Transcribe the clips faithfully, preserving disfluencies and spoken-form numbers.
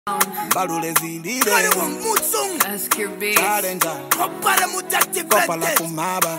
Balule zindile Challenger Kopala kumaba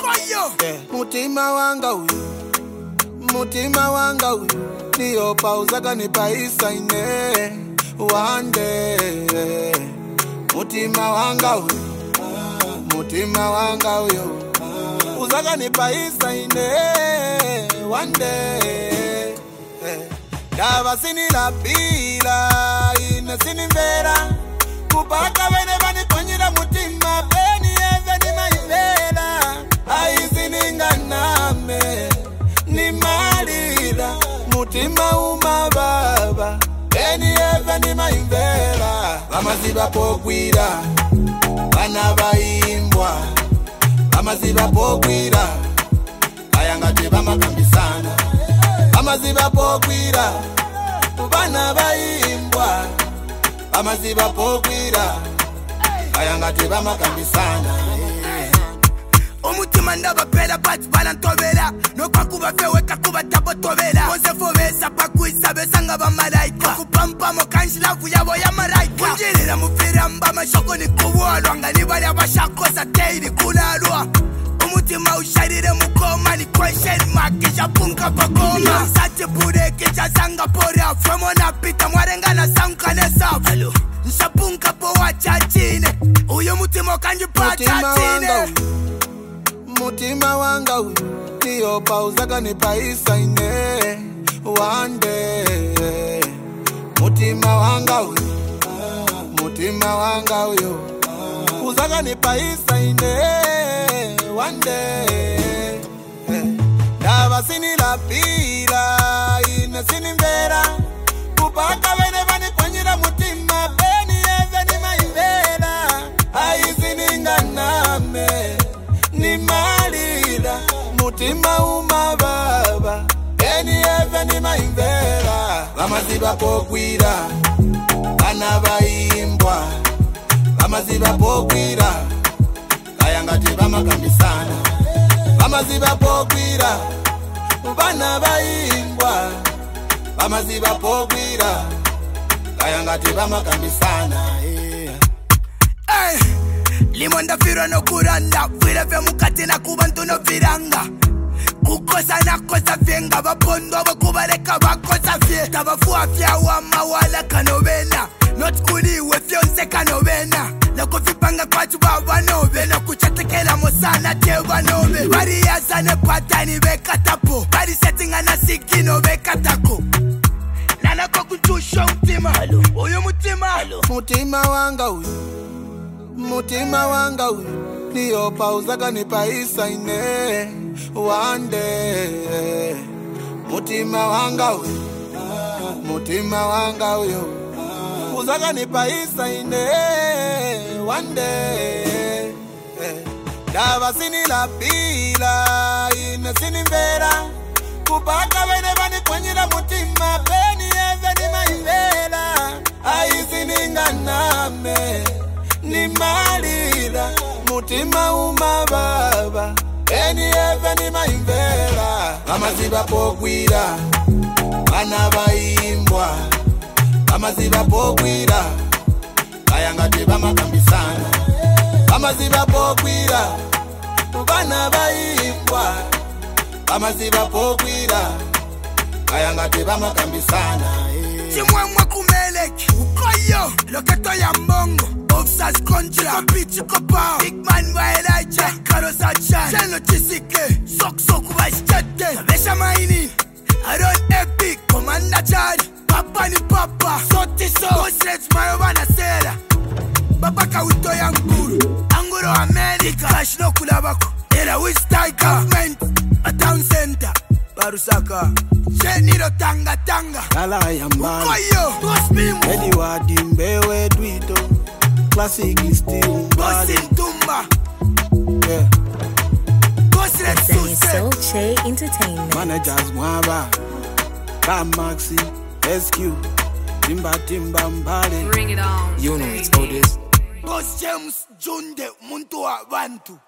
Mutima wanga uyu Mutima wanga uyu Niyo pauzaka nipaisa ine One day Mutima wanga uyu Mutima wanga uyu Uzaka nipaisa ine One day Dava sini la pila Ine sini vera Kupaka wene vani konyira mutima Beni eze ni maivela Aisi ninganame Ni malila Mutima umababa Beni eze ni maivela Vamaziba pokwira Vana vaimbwa Vamaziba pokwira Ayangati vamakambisana Vamaziba pokwira Vana vaimbwa Vamaziba pokwira Ayangati vamakambisana Umutima ndabapela bati balantobela Nokwakuba feweka kuba tabotobela Ose fovesa pakuisa besanga bamalaika Kupampamo kanjilavu yabo ya maraika Kunjirira mufira mba mashoko ni kuwalwa Ngani bali abashakosa teiri kulalwa Umutima usharire mukoma ni question mark Kisha punka pakoma Sati pure kisha zanga pora Femo na pita mwarenga na sanka nesafu Nshapunka po wachachine Uyo mutima kanjipa chachine Mutima wanga uyu Niyo pauzaka nipaisa ine One day Mutima wanga uyu Mutima wanga uyu Uzaka nipaisa ine One day Dava sini la pila Ine sini vera Kupaka wene vani kwenyira mutima Beni eze ni maivela Aisi ninganame Ni malila Mutima umababa Beni eze ni maivela Vamaziba pokwira Vana vaimbwa Vamaziba pokwira Ayangati vamakambisana Vamaziba pokwira Vana vaimbwa Vamaziba pokwira Ayangati vamakambisana Hey, limonda firo no kuranda Vile vya mukati na kubantu no viranga Kukosa na kosa venga Vapondo wakubaleka wakosa vye Tabafuwa vya wama wala kanovena Not kuli we fyonse kanovena Loko vipanga kwa chuba wanove Loko chatekela mosana te wanove Bari yazane patani veka tapo Bari settinga na sikino veka tako Nana kwa kuchusho mtima Uyu mutima Mutima wanga uyu Mutima wanga uyu Niyo pauzaka nipaisa ine One day Mutima wanga uyu Mutima wanga uyu Uzaka nipaisa ine One day Dava sini la pila Ine sini vera Kupaka wene vani kwenyira mutima Beni eze ni maivela Aisi ninganame Ni malila Mutima umababa Beni eze ni maivela Vamaziba pokwira Vana vaimbwa Vamaziba pokwira Ayangati vamakambisana Vamaziba pokwira Vana vaimbwa Vamaziba pokwira Ayangati vamakambisana Chimwemwe kumeleki Ukoyo Loketo ya mbongo Officers contra Kapichi kopa Big man wa Elijah Karo Sachan Cheno chisike Sok sok vice chete Sabesha maini Aron epic Commander Chad Papa ni papa Soti so Ghost mayo wana sera Baba kawito ya nguru Anguro America Cash no kulabako Era we style government A town center Barusaka Sheniro tanga tanga Kala ya mbali Ukoyo Gospimo Edi wadi mbewe dwito Classic still Bosi Ntumba Yeah Ghost Red Suse Soul Entertainment Managers mwaba Kamaxi S Q Timba timba mbale Bring it on. You know it's all this. Boss James Junde Muntu wa Bantu